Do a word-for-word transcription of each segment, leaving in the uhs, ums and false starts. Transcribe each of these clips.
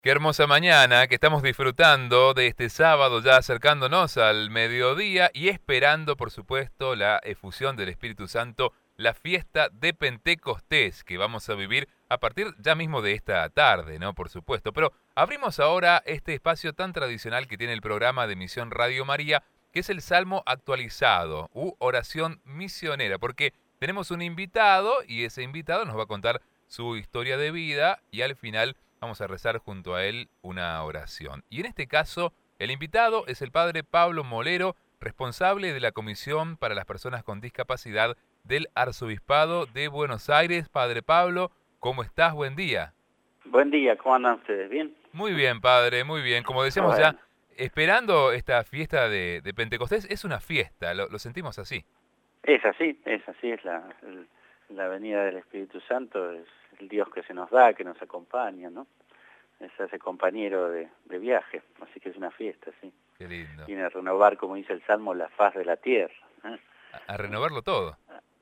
Qué hermosa mañana que estamos disfrutando de este sábado, ya acercándonos al mediodía y esperando, por supuesto, la efusión del Espíritu Santo, la fiesta de Pentecostés que vamos a vivir a partir ya mismo de esta tarde, ¿no? Por supuesto. Pero abrimos ahora este espacio tan tradicional que tiene el programa de Misión Radio María, que es el Salmo actualizado u oración misionera, porque tenemos un invitado y ese invitado nos va a contar su historia de vida y al final vamos a rezar junto a él una oración. Y en este caso, el invitado es el padre Pablo Molero, responsable de la Comisión para las Personas con Discapacidad del Arzobispado de Buenos Aires. Padre Pablo, ¿cómo estás? Buen día. Buen día, ¿cómo andan ustedes? ¿Bien? Muy bien, padre, muy bien. Como decíamos ya, Bueno, esperando esta fiesta de, de Pentecostés, es una fiesta, lo, lo sentimos así. es así, es así, es la, el- la venida del Espíritu Santo, es el Dios que se nos da, que nos acompaña, ¿no? Es ese compañero de, de viaje, así que es una fiesta, sí. Qué lindo. Viene a renovar, como dice el Salmo, la faz de la tierra. ¿Eh? A, a renovarlo todo.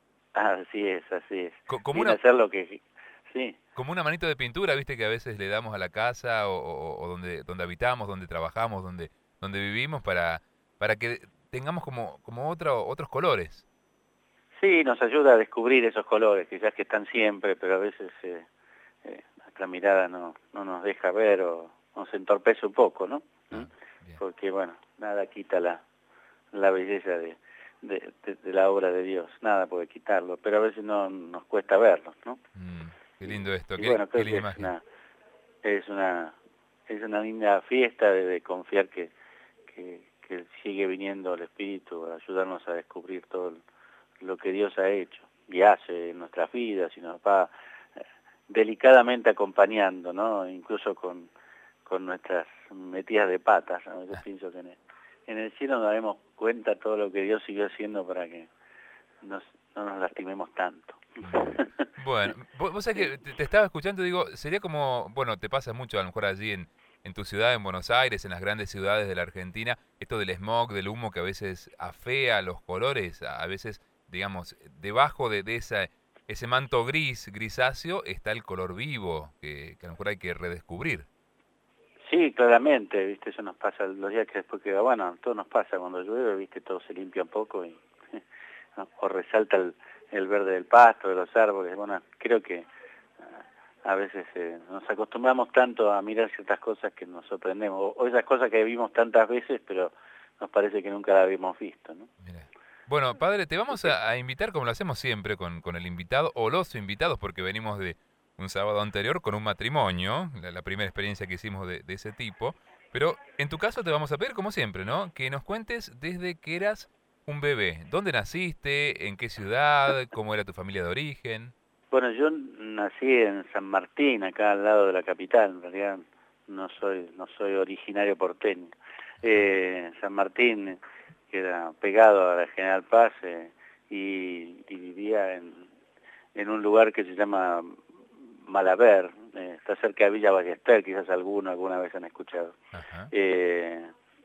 Así es, así es. Co- como Viene a una, hacer lo que... Sí, Como una manito de pintura, viste que a veces le damos a la casa o, o- o donde, donde habitamos, donde trabajamos, donde, donde vivimos para, para que tengamos como, como otro, otros colores. sí, nos ayuda a descubrir esos colores, quizás que están siempre, pero a veces eh, eh, nuestra mirada no, no nos deja ver o nos entorpece un poco, ¿no? ¿Mm? Ah, bien. Porque, bueno, nada quita la, la belleza de, de, de- de la obra de Dios, nada puede quitarlo, pero a veces no nos cuesta verlo, ¿no? Mm, qué Y, lindo esto, y qué, bueno, qué creo linda que es imagen. una, es una, es una linda fiesta de, de confiar que, que, que sigue viniendo el Espíritu a ayudarnos a descubrir todo lo que Dios ha hecho y hace en nuestras vidas y nos va eh, delicadamente acompañando, ¿no? Incluso con, con nuestras metidas de patas. A veces pienso que en el, en el cielo nos daremos cuenta todo lo que Dios siguió haciendo para que nos, no nos lastimemos tanto. Mm. Bueno, vos, vos sabés Sí. que te, te estaba escuchando y digo, sería como, bueno, te pasa mucho a lo mejor allí en, en tu ciudad, en Buenos Aires, en las grandes ciudades de la Argentina, esto del smog, del humo que a veces afea los colores, a, a veces, digamos, debajo de, de esa, ese manto gris, grisáceo, está el color vivo, que, que a lo mejor hay que redescubrir. Sí, claramente, viste, eso nos pasa los días que después que, bueno, todo nos pasa cuando llueve, viste, todo se limpia un poco y ¿no? O resalta el, el verde del pasto, de los árboles. Bueno, creo que a veces eh, nos acostumbramos tanto a mirar ciertas cosas que nos sorprendemos, o, o esas cosas que vimos tantas veces, pero nos parece que nunca las habíamos visto, ¿no? Mira. Bueno, padre, te Así vamos que a, a invitar como lo hacemos siempre con, con el invitado o los invitados, porque venimos de un sábado anterior con un matrimonio, la, la primera experiencia que hicimos de, de ese tipo. Pero en tu caso te vamos a pedir, como siempre, ¿no? Que nos cuentes desde que eras un bebé. ¿Dónde naciste? ¿En qué ciudad? ¿Cómo era tu familia de origen? bueno, yo nací en San Martín, acá al lado de la capital, en realidad no soy no soy originario porteño. Ajá. Eh, San Martín, que era pegado a la General Paz, eh, y, y vivía en, en un lugar que se llama Malaber, eh, está cerca de Villa Ballester, quizás alguno alguna vez han escuchado. Ajá. Eh,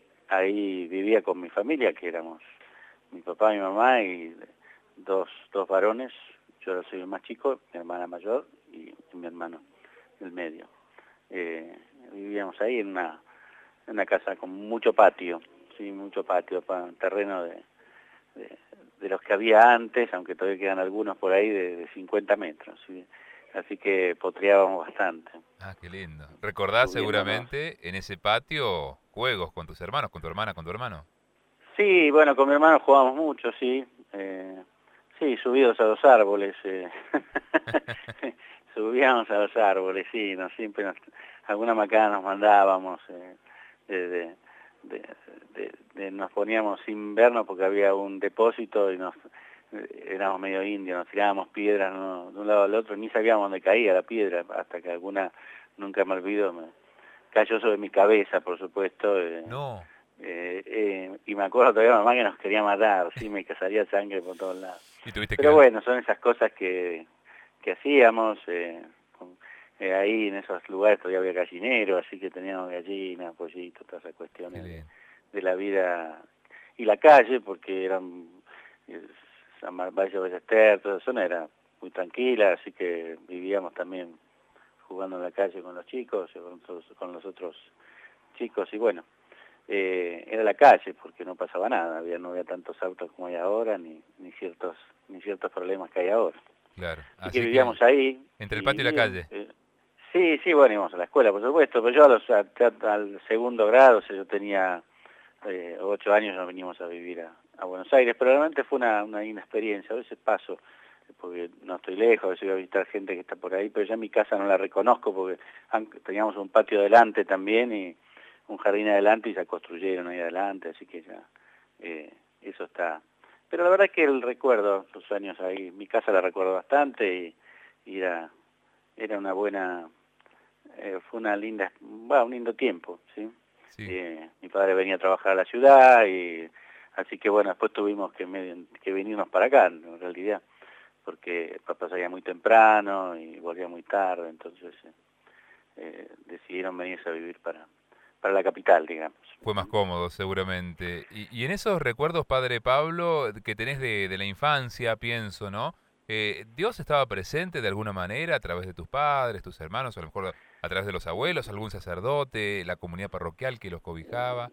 ahí vivía con mi familia, que éramos mi papá, mi mamá y dos, dos varones. Yo soy el más chico, mi hermana mayor y, y mi hermano, el medio. Eh, vivíamos ahí en una, en una casa con mucho patio, sí, mucho patio, pa, terreno de, de, de los que había antes, aunque todavía quedan algunos por ahí de, de cincuenta metros, ¿sí? Así que potreábamos bastante, Ah, qué lindo. ¿Recordás subiéndonos. seguramente en ese patio juegos con tus hermanos, con tu hermana, con tu hermano? Sí, bueno, con mi hermano jugábamos mucho, sí. Eh, sí, subidos a los árboles. Eh. Subíamos a los árboles, sí, nos, siempre nos, alguna macana nos mandábamos. Eh, de, de, de, de, de, nos poníamos sin vernos porque había un depósito y nos eh, éramos medio indios, nos tirábamos piedras, ¿no? De un lado al otro, ni sabíamos dónde caía la piedra, hasta que alguna, nunca me olvido, me cayó sobre mi cabeza, por supuesto. Eh, No. eh, eh, y me acuerdo todavía mamá que nos quería matar, sí, me cazaría sangre por todos lados. Y tuviste que Pero ven- bueno, son esas cosas que, que hacíamos, eh, con, eh, ahí en esos lugares todavía había gallinero, así que teníamos gallinas, pollitos, todas esas Qué cuestiones de, lindo. de la vida y la calle, porque eran eh, San Mar- Valle Ballester, toda esa zona era muy tranquila, así que vivíamos también jugando en la calle con los chicos, con los, con los otros chicos, y bueno, eh, era la calle porque no pasaba nada, había, no había tantos autos como hay ahora, ni, ni ciertos ni ciertos problemas que hay ahora. Claro, Así que así que vivíamos ahí. entre el Y patio y la bien, calle. eh, sí, sí, bueno, íbamos a la escuela, por supuesto, pero yo a los, a, al segundo grado, o sea, yo tenía eh, ocho años, nos vinimos a vivir a, a Buenos Aires, pero realmente fue una, una linda experiencia. A veces paso, porque no estoy lejos, a veces voy a visitar gente que está por ahí, pero ya mi casa no la reconozco porque teníamos un patio adelante también y un jardín adelante y ya construyeron ahí adelante, así que ya eh, eso está. Pero la verdad es que el recuerdo, los años ahí, mi casa la recuerdo bastante y, y era, era una buena, eh, fue una linda, bueno, un lindo tiempo, ¿sí? Sí. Eh, mi padre venía a trabajar a la ciudad y así que bueno, después tuvimos que, medio, que venirnos para acá, en realidad, porque papá salía muy temprano y volvía muy tarde, entonces eh, eh, decidieron venirse a vivir para, para la capital, digamos. Fue más cómodo, seguramente. Y, y en esos recuerdos, padre Pablo, que tenés de, de la infancia, pienso, ¿no? Eh, ¿Dios estaba presente de alguna manera a través de tus padres, tus hermanos, o a lo mejor a través de los abuelos, algún sacerdote, la comunidad parroquial que los cobijaba?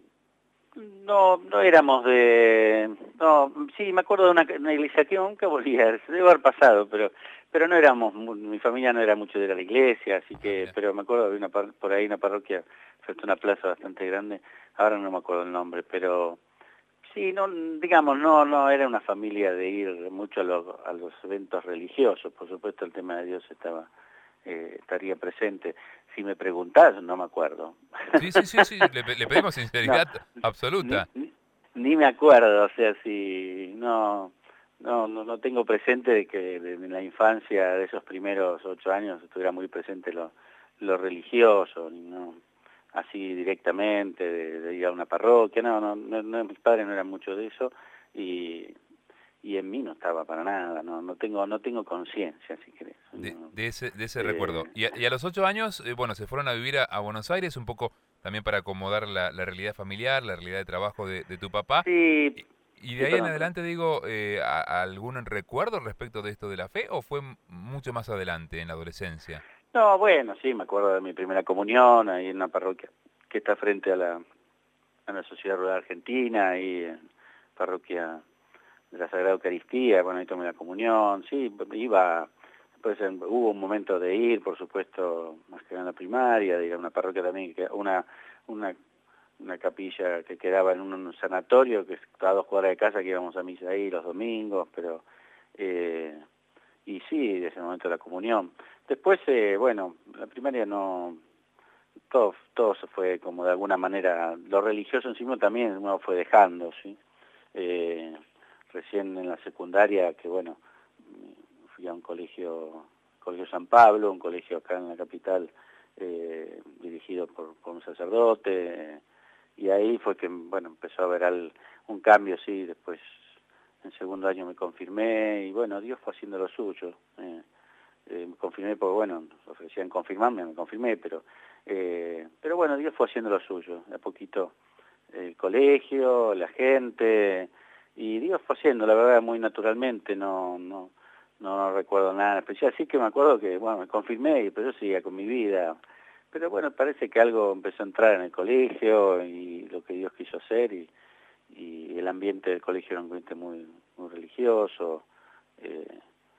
No, no éramos de... No, sí, me acuerdo de una, una iglesia que nunca volví a ver, debe haber pasado, pero pero no éramos, mi familia no era mucho de la iglesia, así Ah, que, mira. pero me acuerdo de una por ahí una parroquia, frente a una plaza bastante grande, ahora no me acuerdo el nombre, pero sí, no, digamos, no, no era una familia de ir mucho a los, a los eventos religiosos, por supuesto el tema de Dios estaba, eh, estaría presente. Si me preguntás, no me acuerdo. Sí, sí, sí, sí, le, pe- le pedimos No, sinceridad ni, absoluta. ni, ni me acuerdo, o sea, si no, no, no, no tengo presente de que de, de la infancia, de esos primeros ocho años, estuviera muy presente lo, lo religioso, no, así directamente, de, de ir a una parroquia, no, no, no, no, mis padres no eran mucho de eso, y, y en mí no estaba para nada, no, no tengo, no tengo conciencia, si querés. De, No, de ese, de ese recuerdo. eh, Y a, y a los ocho años, eh, bueno, se fueron a vivir a, a Buenos Aires un poco también para acomodar la, la realidad familiar, la realidad de trabajo de, de tu papá. sí, Y, y de sí, ahí en perdón, perdón. adelante, digo, eh, a- a ¿algún recuerdo respecto de esto de la fe o fue m- mucho más adelante, en la adolescencia? No, bueno, sí, me acuerdo de mi primera comunión ahí en una parroquia que está frente a la, a la Sociedad Rural Argentina, ahí en parroquia de la Sagrada Eucaristía, bueno, ahí tomé la comunión, sí, iba, después en- hubo un momento de ir, por supuesto, más que en la primaria, de ir a una parroquia también, que una, una, una capilla que quedaba en un, un sanatorio, que estaba a dos cuadras de casa, que íbamos a misa ahí los domingos, pero... Eh, y sí, desde el momento de la comunión. Después, eh, bueno, la primaria no, todo, todo se fue como de alguna manera, lo religioso encima también uno fue dejando, ¿sí? Eh, recién en la secundaria, que bueno, fui a un colegio, Colegio San Pablo, un colegio acá en la capital, eh, dirigido por, por un sacerdote, y ahí fue que, bueno, empezó a haber al, un cambio, sí, después en segundo año me confirmé, y bueno, Dios fue haciendo lo suyo. Eh, eh, me confirmé porque, bueno, ofrecían confirmarme, me confirmé, pero eh, pero bueno, Dios fue haciendo lo suyo, de a poquito el colegio, la gente, y Dios fue haciendo, la verdad, muy naturalmente, no no no, no recuerdo nada especial, sí que me acuerdo que, bueno, me confirmé, pero yo seguía con mi vida, pero bueno, parece que algo empezó a entrar en el colegio y lo que Dios quiso hacer, y, y el ambiente del colegio era un ambiente muy, muy religioso, eh,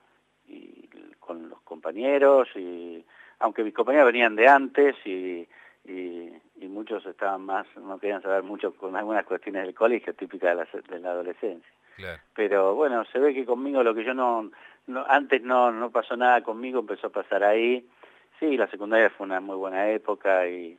y con los compañeros, y aunque mis compañeros venían de antes y, y, y muchos estaban más, no querían saber mucho con algunas cuestiones del colegio, típicas de la, de la adolescencia. Claro. Pero bueno, se ve que conmigo lo que yo no, no antes no, no pasó nada conmigo, empezó a pasar ahí. Sí, la secundaria fue una muy buena época y,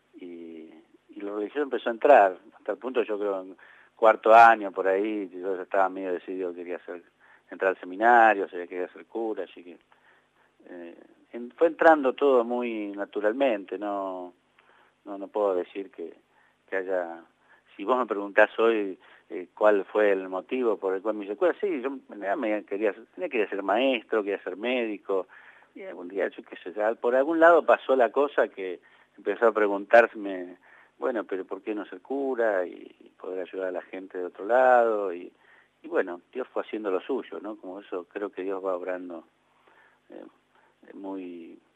y, y lo religioso empezó a entrar, hasta el punto yo creo en cuarto año por ahí, yo ya estaba medio decidido que quería hacer, entrar al seminario, se quería ser cura, así que eh, en, fue entrando todo muy naturalmente, no no no puedo decir que, que haya, si vos me preguntás hoy eh, cuál fue el motivo por el cual me hice cura, sí, yo en realidad me quería, tenía quería ser maestro, quería ser médico, y algún día, yo qué sé, ya, por algún lado pasó la cosa que empezó a preguntarme, bueno, pero ¿por qué no ser cura? Y, y poder ayudar a la gente de otro lado, y, y bueno, Dios fue haciendo lo suyo, ¿no? Como eso creo que Dios va obrando eh, muy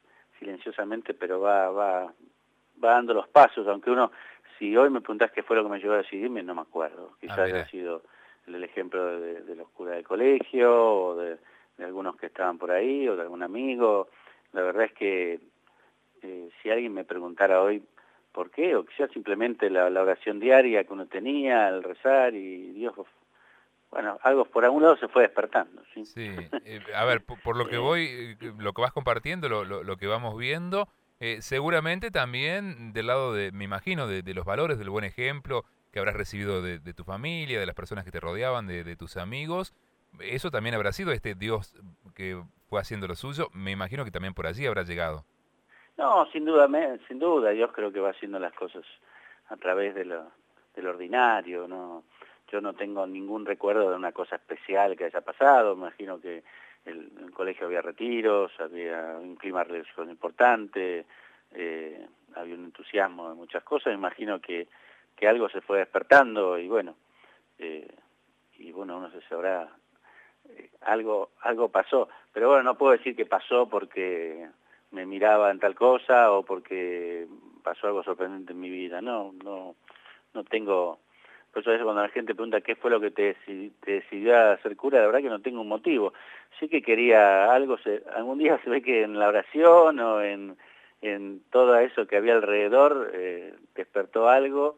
silenciosamente, pero va, va, va dando los pasos, aunque uno, si hoy me preguntás qué fue lo que me llevó a decidirme, no me acuerdo. Quizás Ah, haya sido el, el ejemplo de, de los curas del colegio, o de, de algunos que estaban por ahí, o de algún amigo. La verdad es que eh, si alguien me preguntara hoy por qué, o quizás simplemente la, la oración diaria que uno tenía, el rezar, y Dios, bueno, algo por algún lado se fue despertando, ¿sí? Sí, eh, a ver, por, por lo que eh, voy, eh, lo que vas compartiendo, lo, lo, lo que vamos viendo, eh, seguramente también del lado de, me imagino, de, de los valores, del buen ejemplo que habrás recibido de, de tu familia, de las personas que te rodeaban, de, de tus amigos, eso también habrá sido este Dios que fue haciendo lo suyo, me imagino que también por allí habrá llegado. no, sin duda, me- sin duda, Dios creo que va haciendo las cosas a través de lo, del ordinario, ¿no? Yo no tengo ningún recuerdo de una cosa especial que haya pasado, me imagino que el, en el colegio había retiros, había un clima religioso importante, eh, había un entusiasmo de muchas cosas, me imagino que, que algo se fue despertando y bueno, eh, y bueno, uno se sabrá, eh, algo, algo pasó, pero bueno, no puedo decir que pasó porque me miraba en tal cosa o porque pasó algo sorprendente en mi vida, no, no, no tengo. Por eso a veces cuando la gente pregunta qué fue lo que te, decidi, te decidió a ser cura, la verdad que no tengo un motivo. Sí que quería algo, se, algún día se ve que en la oración o en, en todo eso que había alrededor eh, despertó algo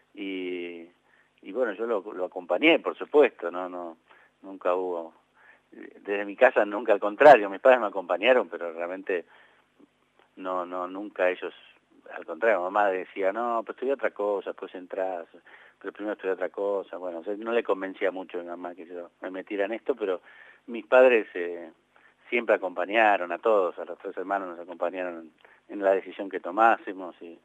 y, y bueno, yo lo, lo acompañé, por supuesto, no, no, nunca hubo, desde mi casa nunca, al contrario, mis padres me acompañaron, pero realmente no, no, nunca ellos, al contrario, mamá decía, no, pues estudié otra cosa, pues entras, pero primero estudié otra cosa, bueno, o sea, no le convencía mucho a mi mamá que yo me metiera en esto, pero mis padres eh, siempre acompañaron a todos, a los tres hermanos nos acompañaron en la decisión que tomásemos, y,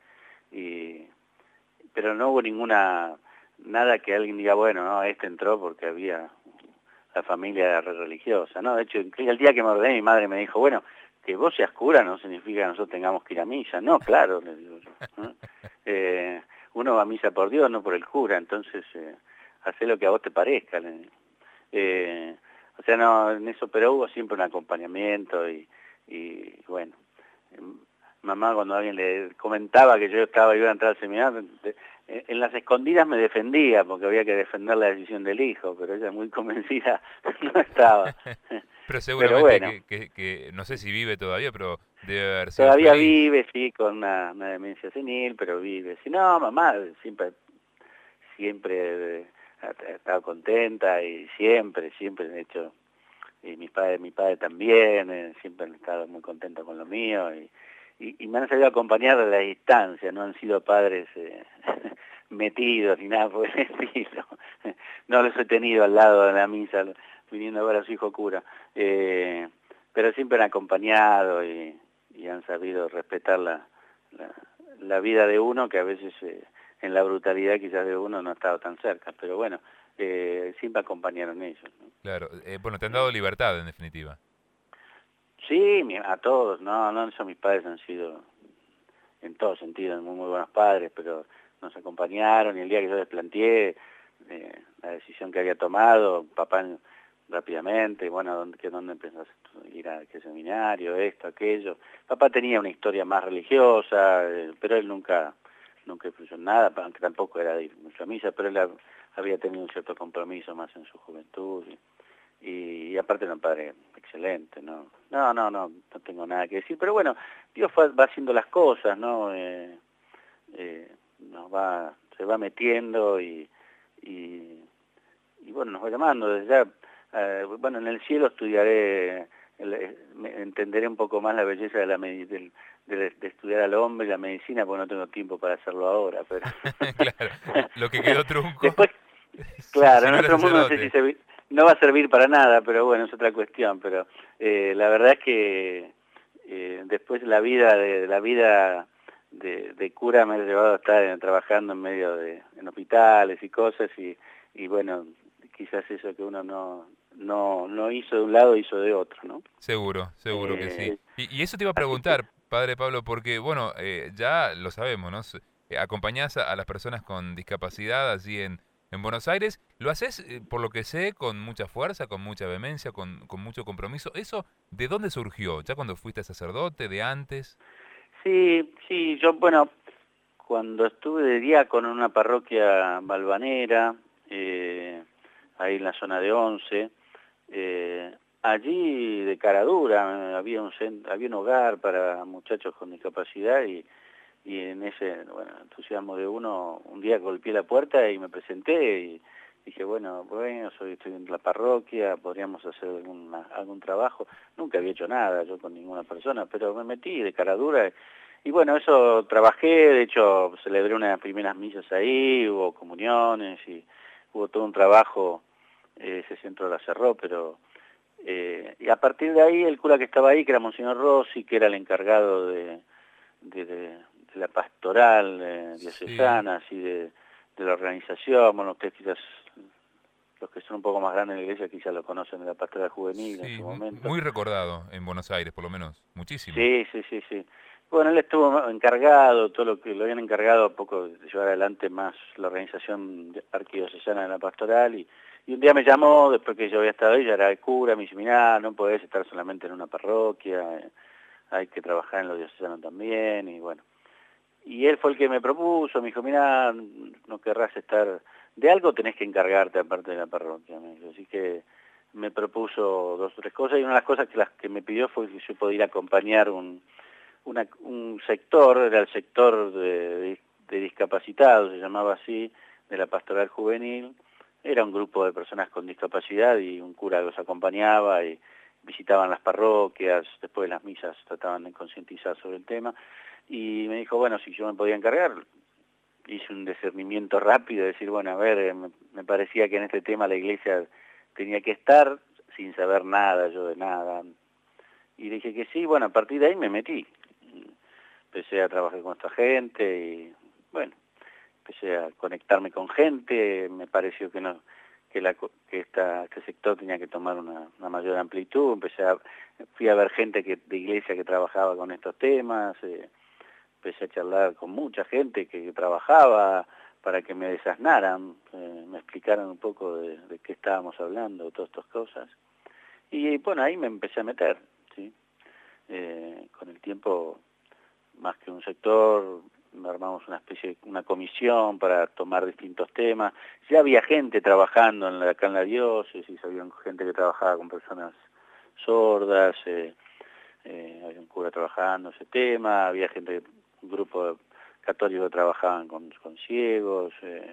y pero no hubo ninguna, nada que alguien diga, bueno, no, este entró porque había, la familia era re religiosa, ¿no? De hecho, el día que me ordené, mi madre me dijo, bueno, que vos seas cura no significa que nosotros tengamos que ir a misa. No, claro, le digo yo, ¿no? Eh, uno va a misa por Dios, no por el cura, entonces eh, hacé lo que a vos te parezca. Le digo. Eh, o sea, no, en eso, pero hubo siempre un acompañamiento y, y bueno, eh, mamá cuando alguien le comentaba que yo estaba, iba a entrar al seminario, de, en las escondidas me defendía porque había que defender la decisión del hijo, pero ella muy convencida no estaba. Pero Pero seguramente bueno, que, que, que, no sé si vive todavía, pero debe haber sido todavía feliz. vive, sí, con una, una demencia senil, pero vive. Si no, mamá siempre, siempre ha, ha estado contenta y siempre, siempre, de hecho, y mi padre, mi padre también, eh, siempre han estado muy contentos con lo mío y, y, y me han sabido acompañar a la distancia, no han sido padres eh, metidos ni nada por el estilo. No los he tenido al lado de la misa viniendo a ver a su hijo cura, eh, pero siempre han acompañado y, y han sabido respetar la, la, la vida de uno, que a veces eh, en la brutalidad quizás de uno no ha estado tan cerca, pero bueno, eh, siempre acompañaron ellos, ¿no? Claro, eh, bueno, te han dado Eh, libertad en definitiva. sí, mi- a todos, no, no, eso mis padres han sido en todo sentido muy, muy buenos padres, pero nos acompañaron y el día que yo les planteé eh, la decisión que había tomado, papá rápidamente, bueno, ¿dónde, que, dónde empezás a ir a qué seminario, esto, aquello? Papá tenía una historia más religiosa, eh, pero él nunca, nunca influyó en nada, aunque tampoco era de ir mucho a misa, pero él ha- había tenido un cierto compromiso más en su juventud. Y, y, y aparte era un padre excelente, ¿no? No, no, no, no tengo nada que decir, pero bueno, Dios fue, va haciendo las cosas, ¿no? Eh, eh, nos va, se va metiendo y, y, y bueno, nos va llamando desde ya. Eh, bueno, en el cielo estudiaré, el, me, entenderé un poco más la belleza de la del, de, de estudiar al hombre y la medicina, porque no tengo tiempo para hacerlo ahora, pero Claro, lo que quedó trunco, después, si, claro, si en no eres nuestro mundo no sé si sacerdote. se, no va a servir para nada, pero bueno, es otra cuestión, pero eh, la verdad es que eh, después la vida de la vida de, de cura me ha llevado a estar en, trabajando en medio de en hospitales y cosas y, y bueno, quizás eso que uno no no no hizo de un lado hizo de otro, ¿no? Seguro, seguro que sí. Eh, Y, y eso te iba a así que preguntar, padre Pablo, porque, bueno, eh, ya lo sabemos, ¿no? S- eh, acompañás a, a las personas con discapacidad allí en, en Buenos Aires. Lo haces, eh, por lo que sé, con mucha fuerza, con mucha vehemencia, con, con mucho compromiso. ¿Eso de dónde surgió? ¿Ya cuando fuiste sacerdote, de antes? Sí, sí, yo, bueno, cuando estuve de diácono en una parroquia balvanera, eh, ahí en la zona de Once, eh, allí de Caradura había un, centro, había un hogar para muchachos con discapacidad y, y en ese bueno, entusiasmo de uno, un día golpeé la puerta y me presenté y dije, bueno, bueno, soy, estoy en la parroquia, podríamos hacer alguna, algún trabajo. Nunca había hecho nada yo con ninguna persona, pero me metí de Caradura. Y bueno, eso trabajé, de hecho celebré unas primeras misas ahí, hubo comuniones y hubo todo un trabajo, eh, ese centro la cerró, pero... Eh, y a partir de ahí el cura que estaba ahí, que era Monseñor Rossi, que era el encargado de, de, de, de la pastoral eh, Sí, diocesana, así de, de la organización, bueno, ustedes quizás, los que son un poco más grandes en la iglesia quizás lo conocen de la pastoral juvenil en sí, su m- momento. muy recordado en Buenos Aires, por lo menos, muchísimo. Sí, sí, sí, sí. Bueno, él estuvo encargado, todo lo que lo habían encargado un poco de llevar adelante más la organización arquidiocesana de la pastoral y, y un día me llamó, después que yo había estado ahí, ya era el cura, me dice, mirá, no podés estar solamente en una parroquia, eh, hay que trabajar en lo diocesano también, y bueno. Y él fue el que me propuso, me dijo, mirá, no querrás estar, de algo tenés que encargarte aparte de la parroquia, me dijo, así que me propuso dos o tres cosas, y una de las cosas que, las que me pidió fue que yo podía ir a acompañar un una, un sector, era el sector de, de, de discapacitados, se llamaba así, de la pastoral juvenil. Era un grupo de personas con discapacidad y un cura los acompañaba y visitaban las parroquias, después de las misas trataban de concientizar sobre el tema. Y me dijo, bueno, si yo me podía encargar, hice un discernimiento rápido, de decir, bueno, a ver, eh, me, me parecía que en este tema la iglesia tenía que estar sin saber nada, yo de nada. Y dije que sí, bueno, a partir de ahí me metí. Empecé a trabajar con esta gente y, bueno, empecé a conectarme con gente, me pareció que no que, la, que esta, este sector tenía que tomar una, una mayor amplitud, empecé a, fui a ver gente que, de iglesia que trabajaba con estos temas, eh, empecé a charlar con mucha gente que, que trabajaba para que me desasnaran, eh, me explicaran un poco de, de qué estábamos hablando, de todas estas cosas. Y bueno, ahí me empecé a meter, ¿sí? Eh, con el tiempo, más que un sector, armamos una especie de una comisión para tomar distintos temas. Ya había gente trabajando en la, acá en la diócesis, había gente que trabajaba con personas sordas, eh, eh, había un cura trabajando ese tema, había gente, un grupo católico que trabajaban con, con ciegos, eh,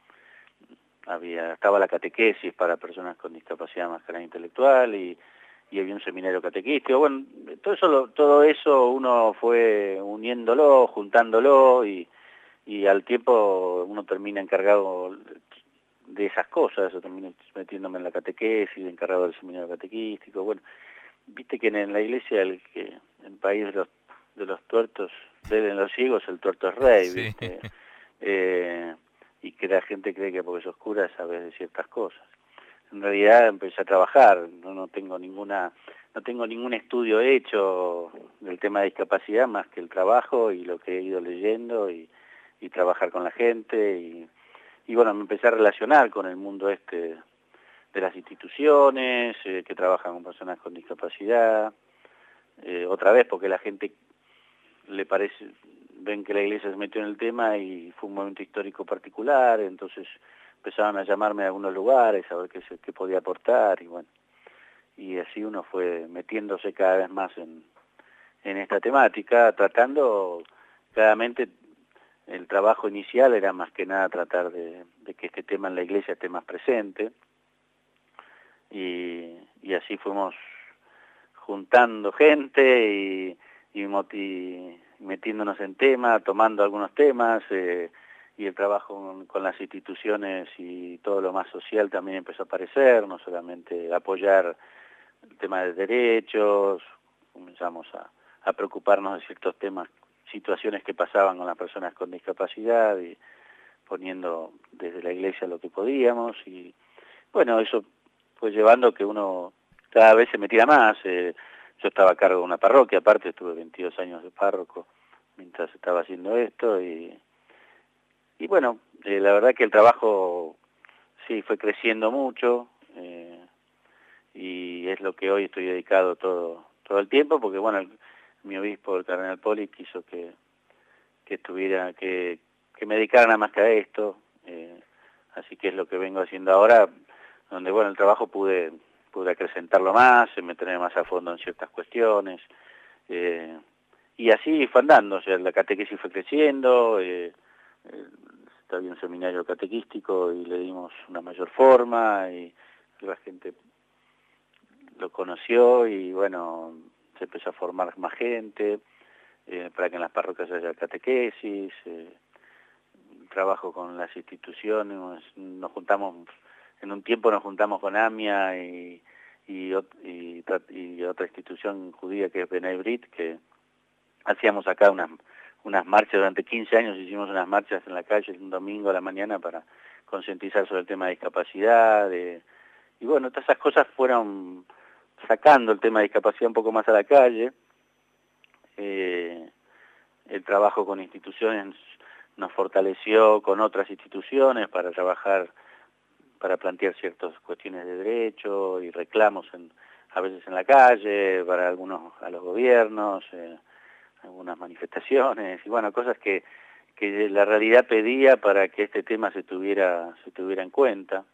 había, estaba la catequesis para personas con discapacidad más que la intelectual y y había un seminario catequístico, bueno, todo eso, lo, todo eso uno fue uniéndolo, juntándolo y, y al tiempo uno termina encargado de esas cosas, yo terminé metiéndome en la catequesis, encargado del seminario catequístico, bueno, viste que en la iglesia el que en el país de los, de los tuertos, de los ciegos, el tuerto es rey, Sí. viste, eh, y que la gente cree que porque sos cura sabes de ciertas cosas. En realidad empecé a trabajar, no, no tengo ninguna, no tengo ningún estudio hecho del tema de discapacidad más que el trabajo y lo que he ido leyendo y, y trabajar con la gente y, y bueno, me empecé a relacionar con el mundo este de las instituciones eh, que trabajan con personas con discapacidad, eh, otra vez porque la gente le parece, ven que la iglesia se metió en el tema y fue un momento histórico particular, entonces empezaban a llamarme a algunos lugares a ver qué, se, qué podía aportar y bueno, y así uno fue metiéndose cada vez más en, en esta temática, tratando claramente el trabajo inicial era más que nada tratar de, de que este tema en la iglesia esté más presente y, y así fuimos juntando gente y, y, y metiéndonos en temas, tomando algunos temas, eh, y el trabajo con, con las instituciones y todo lo más social también empezó a aparecer, no solamente apoyar el tema de derechos, comenzamos a, a preocuparnos de ciertos temas, situaciones que pasaban con las personas con discapacidad y poniendo desde la iglesia lo que podíamos y bueno, eso fue llevando que uno cada vez se metiera más. Eh, yo estaba a cargo de una parroquia, aparte estuve veintidós años de párroco mientras estaba haciendo esto y, y bueno, eh, la verdad que el trabajo sí, fue creciendo mucho, eh, y es lo que hoy estoy dedicado todo todo el tiempo, porque bueno, el, mi obispo, el cardenal Poli, quiso que, que estuviera, que, que me dedicara nada más que a esto, eh, así que es lo que vengo haciendo ahora, donde bueno, el trabajo pude, pude acrecentarlo más, meterme más a fondo en ciertas cuestiones, eh, y así fue andando, o sea, la catequesis fue creciendo, eh, eh, había un seminario catequístico y le dimos una mayor forma, y la gente lo conoció y bueno, se empezó a formar más gente, eh, para que en las parroquias haya catequesis, eh, trabajo con las instituciones, nos juntamos, en un tiempo nos juntamos con AMIA y, y, y, y otra institución judía que es Bnei Brit, que hacíamos acá unas, unas marchas, durante quince años hicimos unas marchas en la calle un domingo a la mañana para concientizar sobre el tema de discapacidad, de, y bueno, todas esas cosas fueron sacando el tema de discapacidad un poco más a la calle. Eh, el trabajo con instituciones nos fortaleció con otras instituciones para trabajar, para plantear ciertas cuestiones de derecho y reclamos en, a veces en la calle, para algunos a los gobiernos, eh, algunas manifestaciones, y bueno, cosas que, que la realidad pedía para que este tema se tuviera, se tuviera en cuenta.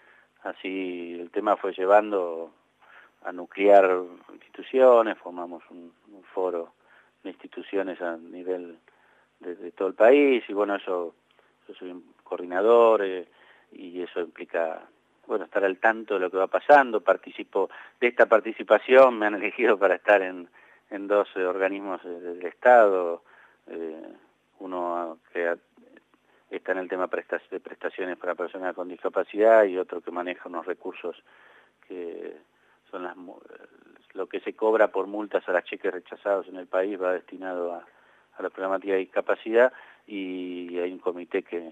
Así el tema fue llevando a nuclear instituciones, formamos un, un foro de instituciones a nivel de, de todo el país, y bueno, eso, yo soy un coordinador, eh, y eso implica, bueno, estar al tanto de lo que va pasando. Participo de esta participación, me han elegido para estar en, en dos eh, organismos eh, del Estado, eh, uno que está en el tema de prestaciones para personas con discapacidad y otro que maneja unos recursos que son las, lo que se cobra por multas a las cheques rechazados en el país, va destinado a, a la problemática de discapacidad, y hay un comité que,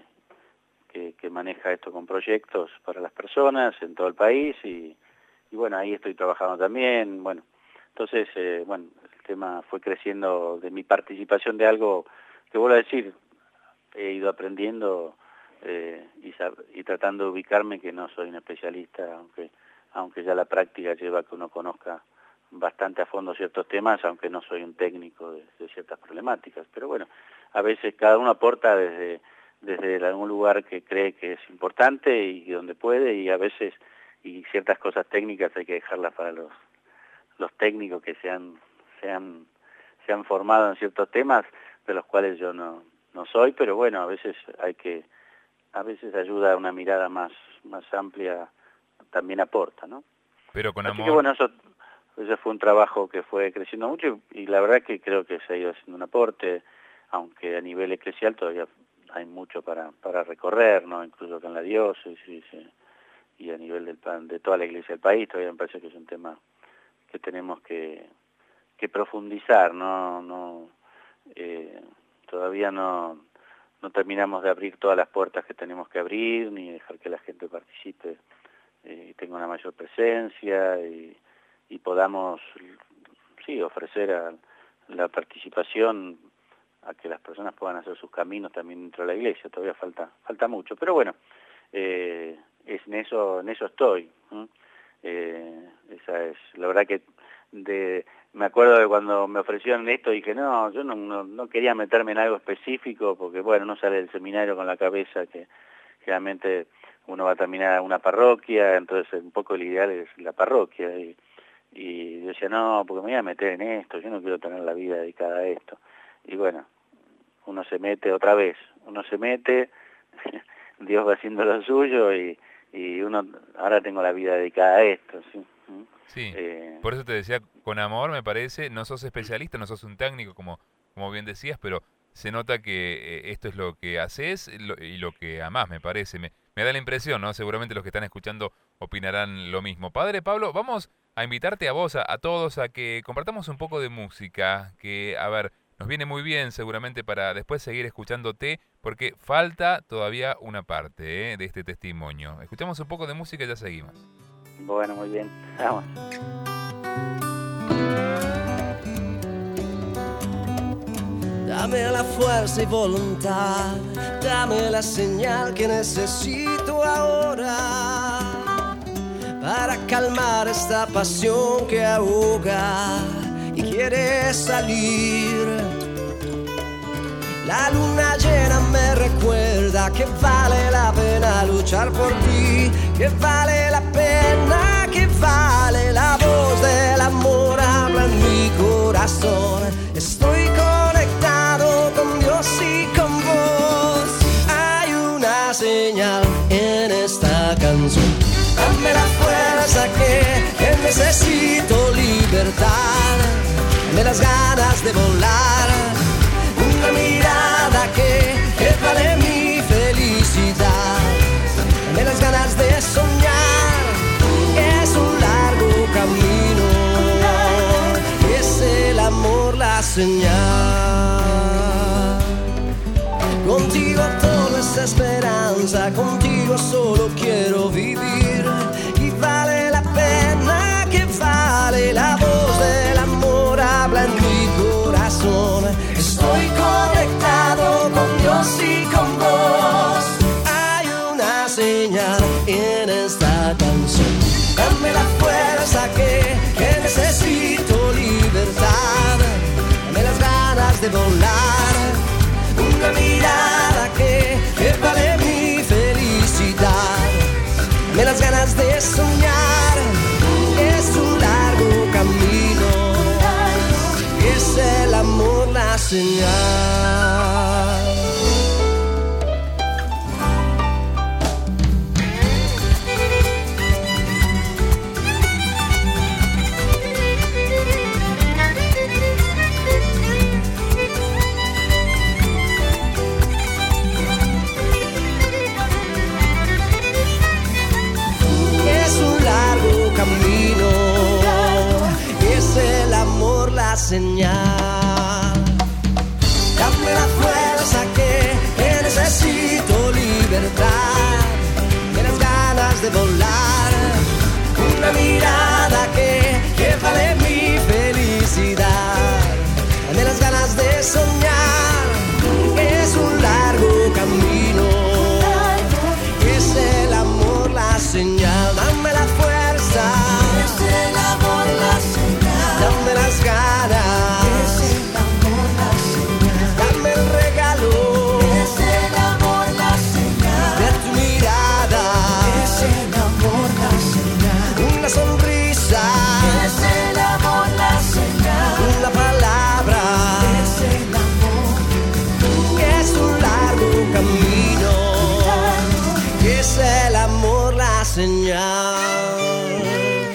que, que maneja esto con proyectos para las personas en todo el país, y, y bueno, ahí estoy trabajando también. Bueno, entonces, eh, bueno, el tema fue creciendo de mi participación de algo que, vuelvo a decir, he ido aprendiendo eh, y, y tratando de ubicarme, que no soy un especialista, aunque aunque ya la práctica lleva a que uno conozca bastante a fondo ciertos temas, aunque no soy un técnico de, de ciertas problemáticas. Pero bueno, a veces cada uno aporta desde, desde algún lugar que cree que es importante y donde puede, y a veces y ciertas cosas técnicas hay que dejarlas para los, los técnicos que se han, se, han, se han formado en ciertos temas, de los cuales yo no, no soy, pero bueno, a veces hay que, a veces ayuda a una mirada más, más amplia, también aporta, ¿no? Pero con Así amor. que bueno, eso, eso fue un trabajo que fue creciendo mucho, y, y la verdad que creo que se ha ido haciendo un aporte, aunque a nivel eclesial todavía hay mucho para, para recorrer, ¿no? Incluso con la diócesis, eh, y a nivel del, de toda la iglesia del país, todavía me parece que es un tema que tenemos que, que profundizar, ¿no? no eh, todavía no, no terminamos de abrir todas las puertas que tenemos que abrir, ni dejar que la gente participe y eh, tenga una mayor presencia, y, y podamos, sí, ofrecer a la participación a que las personas puedan hacer sus caminos también dentro de la iglesia. Todavía falta falta mucho, pero bueno, eh, es en eso en eso estoy. ¿eh? Eh, esa es la verdad que de, me acuerdo de cuando me ofrecieron esto, dije no, yo no, no, no quería meterme en algo específico, porque bueno, no sale del seminario con la cabeza que generalmente uno va a terminar una parroquia, entonces un poco el ideal es la parroquia, y, y yo decía no, porque me voy a meter en esto, yo no quiero tener la vida dedicada a esto, y bueno, uno se mete otra vez, uno se mete, Dios va haciendo lo suyo, y, y uno, ahora tengo la vida dedicada a esto, ¿sí? Sí, eh, por eso te decía, con amor me parece, no sos especialista, no sos un técnico, como, como bien decías, pero se nota que eh, esto es lo que haces lo, y lo que amás, me parece. Me, me da la impresión, ¿no? Seguramente los que están escuchando opinarán lo mismo. Padre Pablo, vamos a invitarte a vos, a, a todos, a que compartamos un poco de música, que, a ver, nos viene muy bien seguramente para después seguir escuchándote, porque falta todavía una parte ¿eh? de este testimonio. Escuchamos un poco de música y ya seguimos. Bueno, muy bien, vamos. Dame la fuerza y voluntad, dame dame la señal que necesito ahora para calmar esta pasión que ahoga y quiere salir. La luna llena me recuerda que vale la pena luchar por ti, que vale la pena, que vale la voz del amor habla en mi corazón. Estoy conectado con Dios y con vos. Hay una señal en esta canción. Dame la fuerza que, que necesito, libertad, dame las ganas de volar, una mirada que, que vale mi felicidad, dame las ganas de soñar. Es un largo camino, es el amor la señal. Contigo todo es esperanza, contigo solo quiero vivir. Y vale la pena, que vale la voz del amor habla en mi corazón. Estoy conectado con Dios y con vos. Hay una señal en esta canción. Dame la fuerza que, que necesito, libertad, dame las ganas de volar, una mirada que, que vale mi felicidad, dame las ganas de soñar. Es un largo camino, es el amor la señal. Señal. Dame la fuerza que, que necesito, libertad, de las ganas de volar, una mirada que, que vale mi felicidad, de las ganas de soñar. Es un largo camino, es el amor la señal. Dame la fuerza, es el amor la señal, dame las ganas. Señal.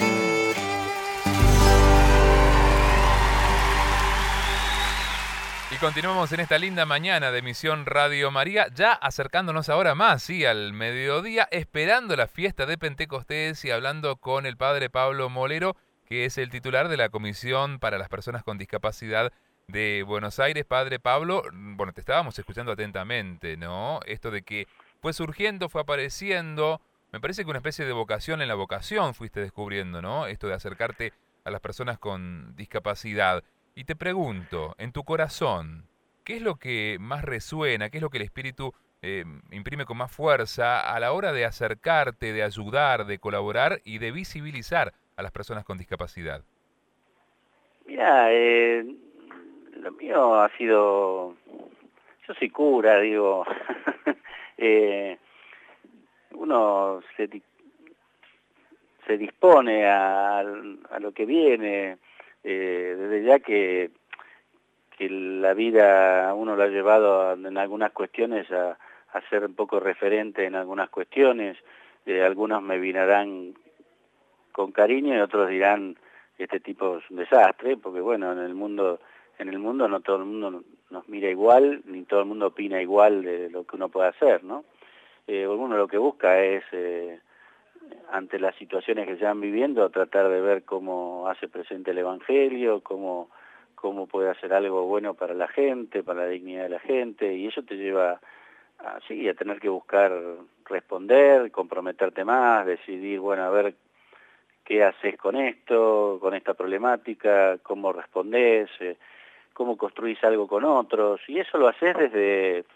Y continuamos en esta linda mañana de Misión Radio María, ya acercándonos ahora más, sí, al mediodía, esperando la fiesta de Pentecostés y hablando con el padre Pablo Molero, que es el titular de la Comisión para las Personas con Discapacidad de Buenos Aires. Padre Pablo, bueno, te estábamos escuchando atentamente, ¿no? Esto de que fue surgiendo, fue apareciendo. Me parece que una especie de vocación en la vocación fuiste descubriendo, ¿no? Esto de acercarte a las personas con discapacidad. Y te pregunto, en tu corazón, ¿qué es lo que más resuena? ¿Qué es lo que el Espíritu eh, imprime con más fuerza a la hora de acercarte, de ayudar, de colaborar y de visibilizar a las personas con discapacidad? Mira, eh, lo mío ha sido... Yo soy cura, digo... eh, uno se, se dispone a, a lo que viene, eh, desde ya que, que la vida a uno lo ha llevado a, en algunas cuestiones a, a ser un poco referente en algunas cuestiones. Eh, algunos me mirarán con cariño y otros dirán este tipo es un desastre, porque bueno, en el mundo en el mundo no todo el mundo nos mira igual, ni todo el mundo opina igual de lo que uno puede hacer, ¿no? Eh, uno lo que busca es, eh, ante las situaciones que se van viviendo, tratar de ver cómo hace presente el Evangelio, cómo, cómo puede hacer algo bueno para la gente, para la dignidad de la gente, y eso te lleva a, sí, a tener que buscar responder, comprometerte más, decidir, bueno, a ver qué haces con esto, con esta problemática, cómo respondés, eh, cómo construís algo con otros, y eso lo haces desde...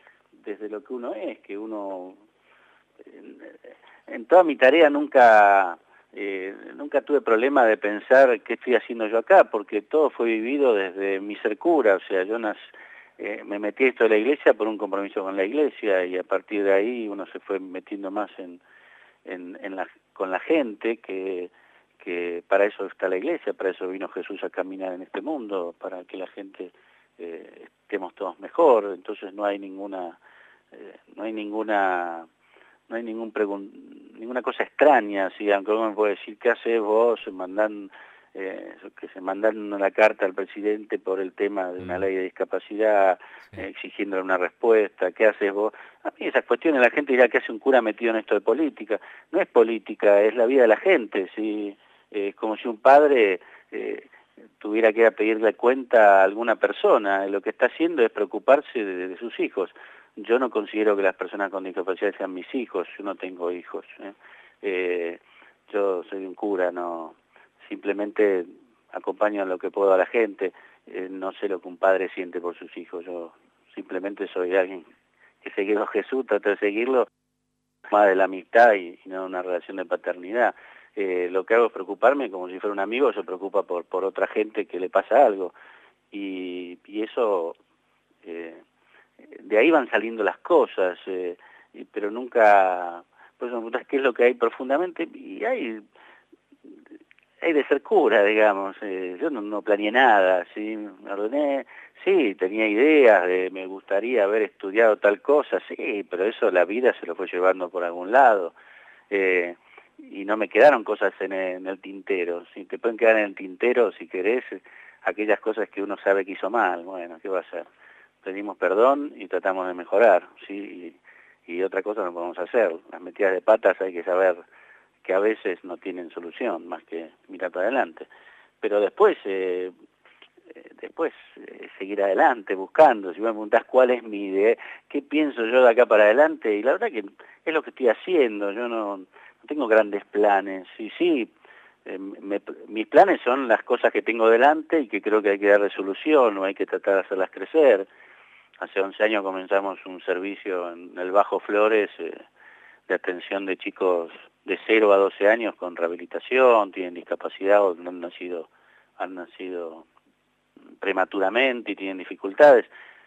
desde lo que uno es, que uno, en, en toda mi tarea nunca, eh, nunca tuve problema de pensar qué estoy haciendo yo acá, porque todo fue vivido desde mi ser cura, o sea, yo nací, eh, me metí esto de la iglesia por un compromiso con la iglesia, y a partir de ahí uno se fue metiendo más en, en, en la, con la gente, que, que para eso está la iglesia, para eso vino Jesús a caminar en este mundo, para que la gente eh, estemos todos mejor. Entonces no hay ninguna, eh, no hay ninguna, no hay ningún pregun ninguna cosa extraña, ¿sí? Aunque uno me puede decir, ¿qué haces vos? Mandan, eh, que se mandan una carta al presidente por el tema de una ley de discapacidad, sí. eh, exigiéndole una respuesta, ¿qué haces vos? A mí esas cuestiones, la gente dirá, ¿qué hace un cura metido en esto de política? No es política, es la vida de la gente, ¿sí? Es eh, como si un padre eh, tuviera que ir a pedirle cuenta a alguna persona. Lo que está haciendo es preocuparse de, de sus hijos. Yo no considero que las personas con discapacidad sean mis hijos, yo no tengo hijos. ¿eh? Eh, yo soy un cura, no, simplemente acompaño en lo que puedo a la gente, eh, no sé lo que un padre siente por sus hijos, yo simplemente soy alguien que sigue a Jesús, trato de seguirlo, más de la amistad y, y no una relación de paternidad. Eh, lo que hago es preocuparme como si fuera un amigo, se preocupa por, por otra gente que le pasa algo, y, y eso, eh, de ahí van saliendo las cosas, eh, pero nunca, pues me preguntas qué es lo que hay profundamente, y hay, hay de ser cura, digamos, eh, yo no, no planeé nada, ¿sí? Me ordené, sí, tenía ideas, de, me gustaría haber estudiado tal cosa, sí, pero eso la vida se lo fue llevando por algún lado, eh, y no me quedaron cosas en el, en el tintero, ¿sí? Te pueden quedar en el tintero, si querés, aquellas cosas que uno sabe que hizo mal, bueno, ¿qué va a hacer? Pedimos perdón y tratamos de mejorar, ¿sí? Y, y otra cosa no podemos hacer. Las metidas de patas hay que saber que a veces no tienen solución, más que mirar para adelante. Pero después, eh, después eh, seguir adelante, buscando. Si me preguntás cuál es mi idea, qué pienso yo de acá para adelante, y la verdad que es lo que estoy haciendo. Yo no, no tengo grandes planes. Y sí, eh, me, mis planes son las cosas que tengo delante y que creo que hay que dar solución, o hay que tratar de hacerlas crecer. Hace once años comenzamos un servicio en el Bajo Flores eh, de atención de chicos de cero a doce años con rehabilitación, tienen discapacidad o han nacido, han nacido prematuramente y tienen dificultades.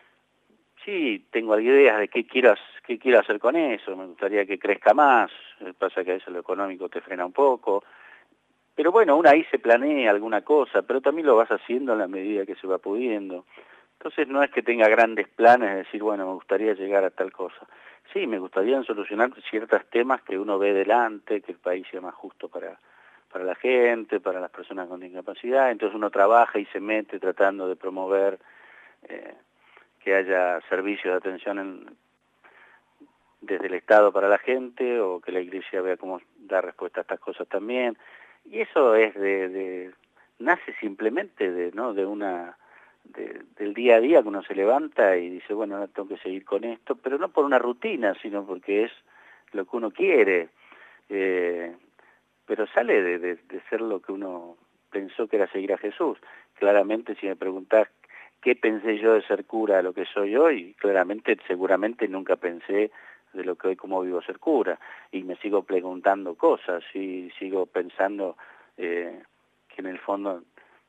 Sí, tengo ideas de qué quiero, qué quiero hacer con eso, me gustaría que crezca más, pasa que a veces lo económico te frena un poco, pero bueno, uno ahí se planea alguna cosa, pero también lo vas haciendo en la medida que se va pudiendo. Entonces no es que tenga grandes planes de decir, bueno, me gustaría llegar a tal cosa. Sí, me gustaría solucionar ciertos temas que uno ve delante, que el país sea más justo para, para la gente, para las personas con discapacidad. Entonces uno trabaja y se mete tratando de promover eh, que haya servicios de atención en, desde el Estado para la gente, o que la Iglesia vea cómo dar respuesta a estas cosas también. Y eso es de, de nace simplemente de, ¿no? de una... De, del día a día, que uno se levanta y dice, bueno, ahora tengo que seguir con esto, pero no por una rutina, sino porque es lo que uno quiere, eh, pero sale de, de, de ser lo que uno pensó que era seguir a Jesús. Claramente, si me preguntás qué pensé yo de ser cura a lo que soy hoy, claramente, seguramente nunca pensé de lo que hoy como vivo ser cura, y me sigo preguntando cosas, y sigo pensando eh, que en el fondo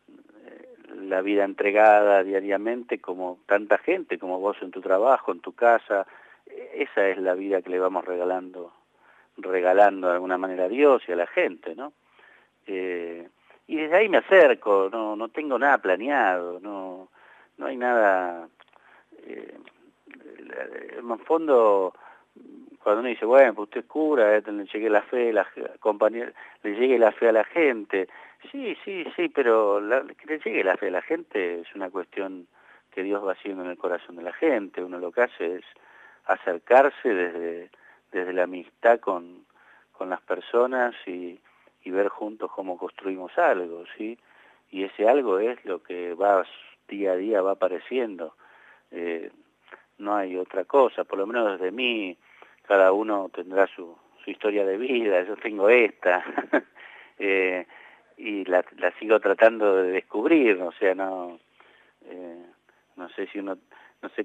la vida entregada diariamente, como tanta gente, como vos en tu trabajo, en tu casa, esa es la vida que le vamos regalando, regalando de alguna manera a Dios y a la gente, ¿no? Eh, y desde ahí me acerco, no, no tengo nada planeado, no, no hay nada, eh, en el fondo, cuando uno dice, bueno, pues usted es cura, eh, le llegue la fe, la compañía, le llegue la fe a la gente. Sí, sí, sí, pero la, que le llegue la fe a la gente es una cuestión que Dios va haciendo en el corazón de la gente. Uno lo que hace es acercarse desde, desde la amistad con, con las personas y, y ver juntos cómo construimos algo, ¿sí? Y ese algo es lo que va día a día va apareciendo. Eh, no hay otra cosa, por lo menos desde mí, cada uno tendrá su, su historia de vida, yo tengo esta. eh, y la, la sigo tratando de descubrir, o sea, no eh, no sé si uno, no sé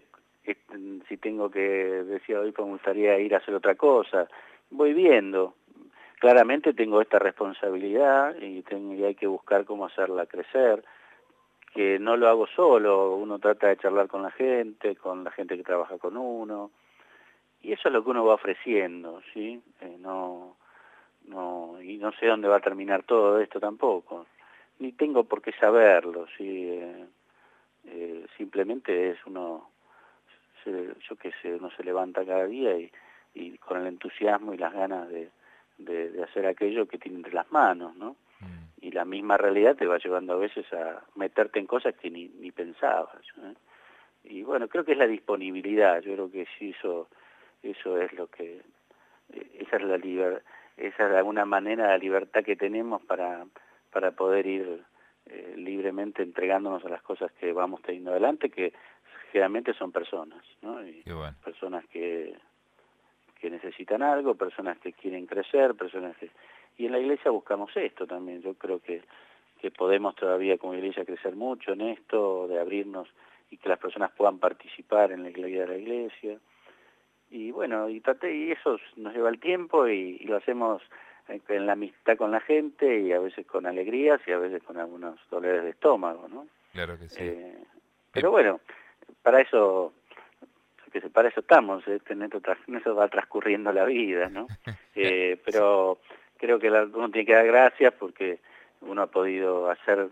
si tengo que, decía hoy, pues me gustaría ir a hacer otra cosa. Voy viendo. Claramente tengo esta responsabilidad y, tengo, y hay que buscar cómo hacerla crecer, que no lo hago solo, uno trata de charlar con la gente, con la gente que trabaja con uno, y eso es lo que uno va ofreciendo, ¿sí? Eh, no, no, y no sé dónde va a terminar todo esto tampoco, ni tengo por qué saberlo, ¿sí? Eh, eh, simplemente es uno, se, yo qué sé, uno se levanta cada día y, y con el entusiasmo y las ganas de De, de hacer aquello que tiene entre las manos, ¿no? Mm. Y la misma realidad te va llevando a veces a meterte en cosas que ni, ni pensabas, ¿eh? Y bueno, creo que es la disponibilidad, yo creo que sí, eso, eso es lo que, esa es la libertad, esa es de alguna manera la libertad que tenemos para, para poder ir eh, libremente entregándonos a las cosas que vamos teniendo adelante, que generalmente son personas, ¿no? Y bueno. Personas que que necesitan algo, personas que quieren crecer, personas que... Y en la iglesia buscamos esto también. Yo creo que, que podemos todavía como iglesia crecer mucho en esto, de abrirnos y que las personas puedan participar en la iglesia de la iglesia. Y bueno, y, traté, y eso nos lleva el tiempo y, y lo hacemos en la amistad con la gente y a veces con alegrías y a veces con algunos dolores de estómago, ¿no? Claro que sí. Eh, pero bueno, para eso... que para eso estamos, ¿eh? en, esto, en eso va transcurriendo la vida, ¿no? Eh, pero creo que la, uno tiene que dar gracias porque uno ha podido hacer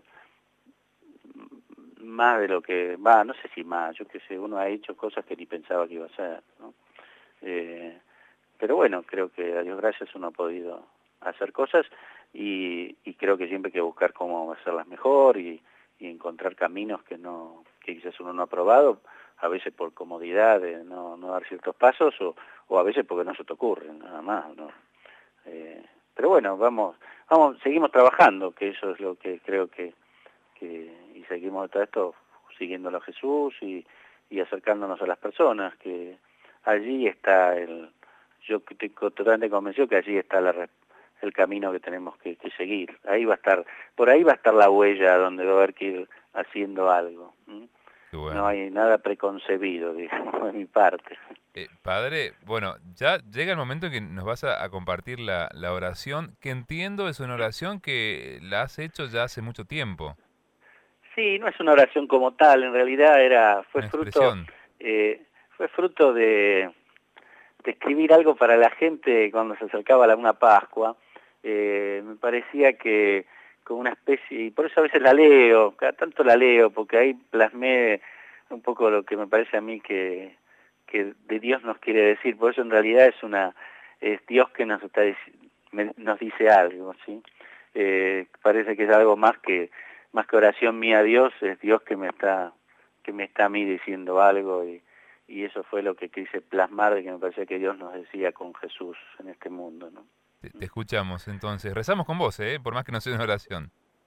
más de lo que va, no sé si más, yo qué sé, uno ha hecho cosas que ni pensaba que iba a hacer, ¿no? Eh, pero bueno, creo que a Dios gracias uno ha podido hacer cosas y, y creo que siempre hay que buscar cómo hacerlas mejor y, y encontrar caminos que no que quizás uno no ha probado, a veces por comodidad de no, no dar ciertos pasos o, o a veces porque no se te ocurre, nada más, ¿no? Eh, pero bueno, vamos, vamos, seguimos trabajando, que eso es lo que creo que, que y seguimos todo esto siguiéndolo a Jesús y, y acercándonos a las personas, que allí está el, yo estoy totalmente convencido que allí está la, el camino que tenemos que, que seguir, ahí va a estar, por ahí va a estar la huella donde va a haber que ir haciendo algo. ¿Mm? Bueno. No hay nada preconcebido, digamos, de mi parte. Eh, padre, bueno, ya llega el momento en que nos vas a, a compartir la, la oración, que entiendo es una oración que la has hecho ya hace mucho tiempo. Sí, no es una oración como tal, en realidad era fue fruto eh, fue fruto de, de escribir algo para la gente cuando se acercaba la una Pascua. Eh, me parecía que como una especie, y por eso a veces la leo, cada tanto la leo, porque ahí plasmé un poco lo que me parece a mí que, que de Dios nos quiere decir, por eso en realidad es una es Dios que nos está nos dice algo, ¿sí? Eh, parece que es algo más que más que oración mía a Dios, es Dios que me está que me está a mí diciendo algo y, y eso fue lo que quise plasmar, de que me parecía que Dios nos decía con Jesús en este mundo, ¿no? Te, te escuchamos, entonces. Rezamos con vos, ¿eh? Por más que no sea una oración.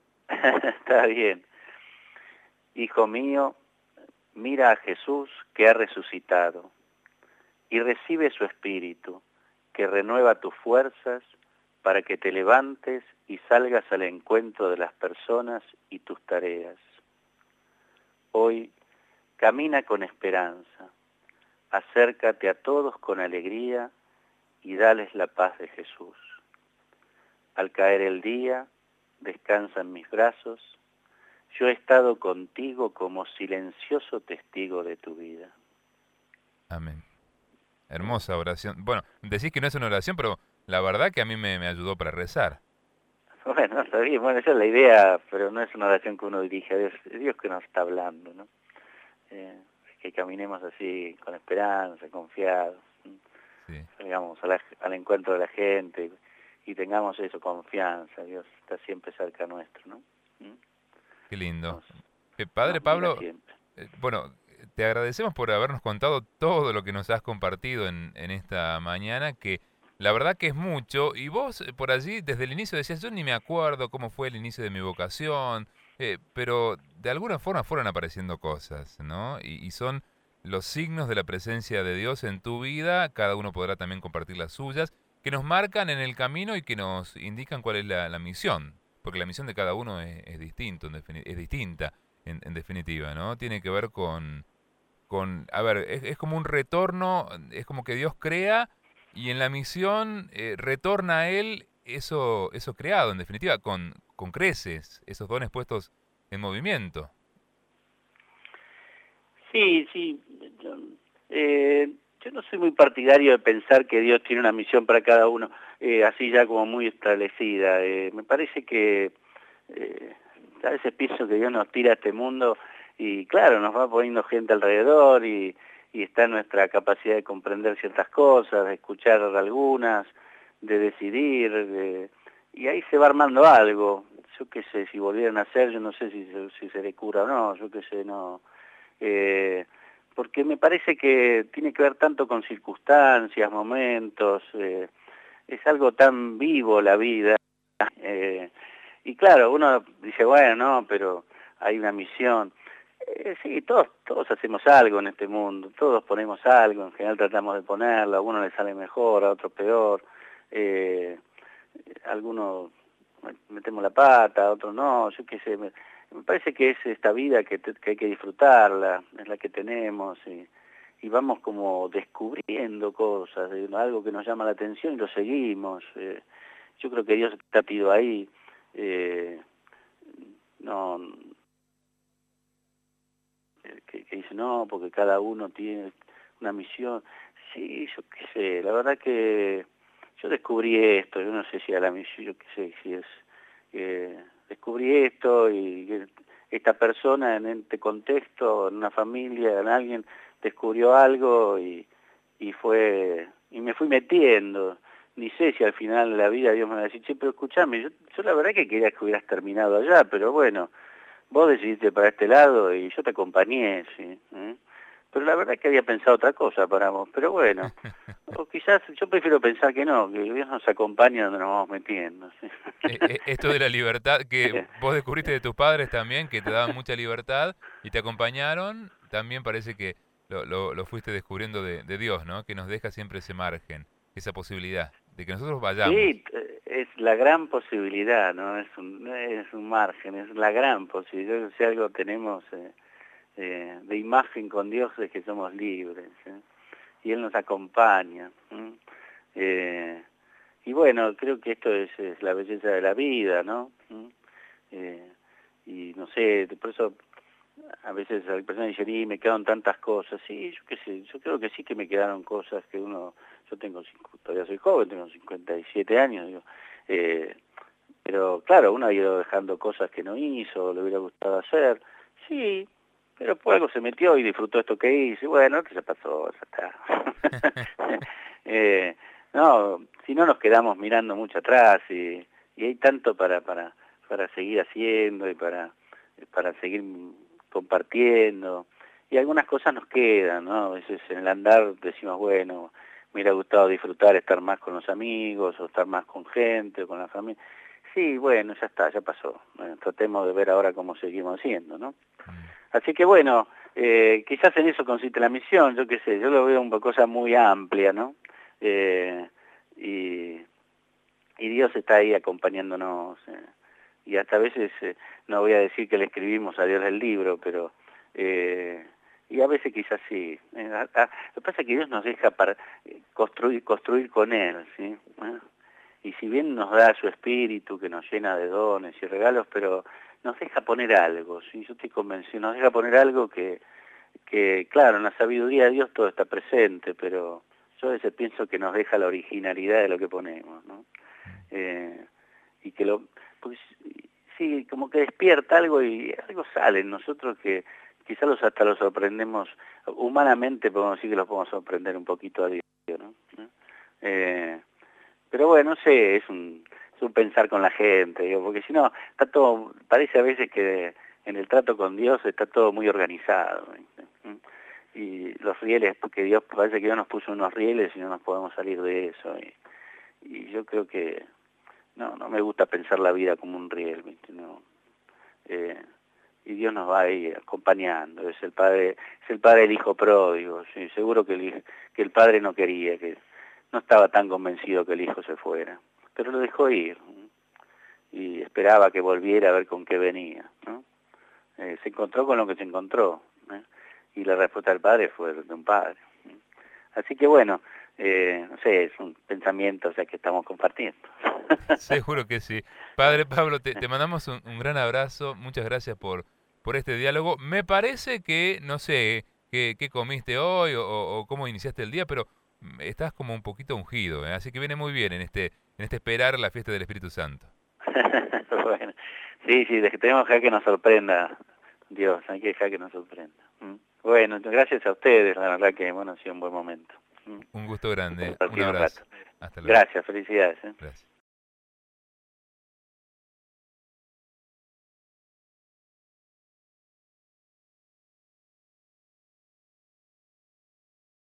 Está bien. Hijo mío, mira a Jesús que ha resucitado y recibe su espíritu, que renueva tus fuerzas para que te levantes y salgas al encuentro de las personas y tus tareas. Hoy, camina con esperanza, acércate a todos con alegría y dales la paz de Jesús. Al caer el día, descansa en mis brazos, yo he estado contigo como silencioso testigo de tu vida. Amén. Hermosa oración. Bueno, decís que no es una oración, pero la verdad que a mí me, me ayudó para rezar. Bueno, está bien, bueno, esa es la idea, pero no es una oración que uno dirige a Dios, es Dios que nos está hablando, ¿no? Eh, que caminemos así, con esperanza, confiados. Sí. Salgamos a la, al encuentro de la gente y tengamos eso, confianza. Dios está siempre cerca nuestro, ¿no? ¿Mm? Qué lindo. Eh, Padre Pablo, eh, bueno, te agradecemos por habernos contado todo lo que nos has compartido en, en esta mañana, que la verdad que es mucho, y vos por allí desde el inicio decías, yo ni me acuerdo cómo fue el inicio de mi vocación, eh, pero de alguna forma fueron apareciendo cosas, ¿no? Y, y son los signos de la presencia de Dios en tu vida, cada uno podrá también compartir las suyas, que nos marcan en el camino y que nos indican cuál es la, la misión, porque la misión de cada uno es, es distinto, en defini- es distinta en, en definitiva, ¿no? Tiene que ver con, con, a ver, es, es como un retorno, es como que Dios crea y en la misión eh, retorna a Él eso, eso creado, en definitiva, con, con creces, esos dones puestos en movimiento. Sí, sí. Yo, eh, yo no soy muy partidario de pensar que Dios tiene una misión para cada uno, eh, así ya como muy establecida. Eh, me parece que eh, a veces pienso que Dios nos tira a este mundo y claro, nos va poniendo gente alrededor y, y está nuestra capacidad de comprender ciertas cosas, de escuchar algunas, de decidir, de, y ahí se va armando algo. Yo qué sé, si volvieran a ser, yo no sé si, si seré cura o no, yo qué sé, no... Eh, porque me parece que tiene que ver tanto con circunstancias, momentos, eh, es algo tan vivo la vida, eh, y claro, uno dice, bueno, no, pero hay una misión. Eh, sí, todos, todos hacemos algo en este mundo, todos ponemos algo, en general tratamos de ponerlo, a uno le sale mejor, a otro peor, eh, algunos metemos la pata, a otros no, yo qué sé, me, me parece que es esta vida que, te, que hay que disfrutarla, es la que tenemos, y, y vamos como descubriendo cosas, eh, algo que nos llama la atención y lo seguimos. Eh, yo creo que Dios está pido ahí, eh, no, que, que dice no, porque cada uno tiene una misión. Sí, yo qué sé, la verdad que yo descubrí esto, yo no sé si a la misión, yo qué sé, si es, eh, descubrí esto y que esta persona en este contexto, en una familia, en alguien, descubrió algo y, y fue, y me fui metiendo. Ni sé si al final de la vida Dios me va a decir, che, pero escuchame, yo, yo la verdad que quería que hubieras terminado allá, pero bueno, vos decidiste para este lado y yo te acompañé, sí. ¿eh? Pero la verdad es que había pensado otra cosa para vos, pero bueno, o quizás yo prefiero pensar que no, que Dios nos acompaña donde nos vamos metiendo. ¿sí? Eh, eh, Esto de la libertad que vos descubriste de tus padres también, que te daban mucha libertad y te acompañaron, también parece que lo, lo, lo fuiste descubriendo de, de Dios, ¿no? Que nos deja siempre ese margen, esa posibilidad de que nosotros vayamos. Sí, es la gran posibilidad, ¿no? Es un, es un margen, es la gran posibilidad. Si algo tenemos eh, eh, de imagen con Dios es que somos libres, ¿eh? Y Él nos acompaña. Eh, y bueno, creo que esto es, es la belleza de la vida, ¿no? Eh, y no sé, por eso a veces hay personas que dicen, y me quedaron tantas cosas. Sí, yo qué sé, yo creo que sí que me quedaron cosas que uno... Yo tengo, todavía soy joven, tengo cincuenta y siete años, digo, eh, pero claro, uno ha ido dejando cosas que no hizo, le hubiera gustado hacer, sí, pero por algo se metió y disfrutó esto que hice, bueno, que ya pasó, ya está. eh, no, si no nos quedamos mirando mucho atrás y, y hay tanto para, para, para seguir haciendo y para, para seguir compartiendo, y algunas cosas nos quedan, ¿no? A veces en el andar decimos, bueno, me hubiera gustado disfrutar, estar más con los amigos, o estar más con gente, o con la familia. Sí, bueno, ya está, ya pasó. Bueno, tratemos de ver ahora cómo seguimos haciendo, ¿no? Así que bueno, eh, quizás en eso consiste la misión, yo qué sé, yo lo veo una cosa muy amplia, ¿no? Eh, y, y Dios está ahí acompañándonos. Eh, y hasta a veces, eh, no voy a decir que le escribimos a Dios el libro, pero... Eh, y a veces quizás sí. Eh, a, a, lo que pasa es que Dios nos deja para construir, construir con Él, ¿sí? ¿Eh? Y si bien nos da su espíritu que nos llena de dones y regalos, pero nos deja poner algo, ¿sí? Yo estoy convencido, nos deja poner algo que, que, claro, en la sabiduría de Dios todo está presente, pero yo a veces pienso que nos deja la originalidad de lo que ponemos, ¿no? Eh, y que lo... Pues, sí, como que despierta algo y algo sale en nosotros que quizás los hasta los sorprendemos, humanamente podemos decir que los podemos sorprender un poquito a Dios, ¿no? Eh, pero bueno, no sé, es un, es un pensar con la gente, digo, porque si no, está todo, parece a veces que en el trato con Dios está todo muy organizado, ¿viste? Y los rieles, porque Dios, parece que Dios nos puso unos rieles y no nos podemos salir de eso, y, y yo creo que no, no me gusta pensar la vida como un riel, ¿viste? No, eh, y Dios nos va ahí acompañando, es el padre, es el padre del hijo pródigo, sí, seguro que el, que el padre no quería, que no estaba tan convencido que el hijo se fuera, pero lo dejó ir, y esperaba que volviera a ver con qué venía, ¿no? Eh, se encontró con lo que se encontró, ¿eh? y la respuesta del Padre fue de un Padre. Así que bueno, eh, no sé, es un pensamiento, o sea, que estamos compartiendo. Seguro que sí. Padre Pablo, te, te mandamos un, un gran abrazo, muchas gracias por, por este diálogo. Me parece que, no sé, qué, qué comiste hoy o, o cómo iniciaste el día, pero estás como un poquito ungido, ¿eh? Así que viene muy bien en este, en este esperar la fiesta del Espíritu Santo. Bueno, sí, sí, tenemos que dejar que nos sorprenda Dios, hay que dejar que nos sorprenda. ¿Mm? Bueno, gracias a ustedes, la verdad que bueno, ha sido un buen momento. ¿Mm? Un gusto grande, un Un abrazo. rato. Hasta luego. Gracias, felicidades. ¿eh? Gracias.